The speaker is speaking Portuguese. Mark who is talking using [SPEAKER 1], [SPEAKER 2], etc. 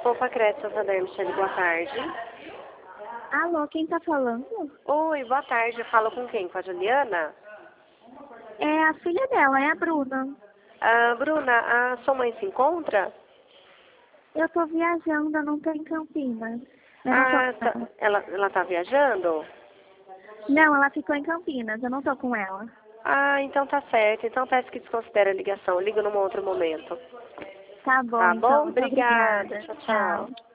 [SPEAKER 1] Opa, Crédito Santander, Michele, boa tarde.
[SPEAKER 2] Alô, quem tá falando?
[SPEAKER 1] Oi, boa tarde. Eu falo com quem? Com a Juliana?
[SPEAKER 2] É a filha dela, é a Bruna.
[SPEAKER 1] Ah, Bruna, a sua mãe se encontra?
[SPEAKER 2] Eu tô viajando, eu não tô em Campinas. Eu não tô
[SPEAKER 1] Ah,
[SPEAKER 2] com ela.
[SPEAKER 1] ela tá viajando?
[SPEAKER 2] Não, ela ficou em Campinas, eu não tô com ela.
[SPEAKER 1] Ah, então tá certo. Então peço que desconsidere a ligação. Ligo num outro momento.
[SPEAKER 2] Tá bom,
[SPEAKER 1] Tá
[SPEAKER 2] então,
[SPEAKER 1] bom?
[SPEAKER 2] muito
[SPEAKER 1] Obrigada.
[SPEAKER 2] obrigada.
[SPEAKER 1] Tchau, tchau.
[SPEAKER 2] Tchau.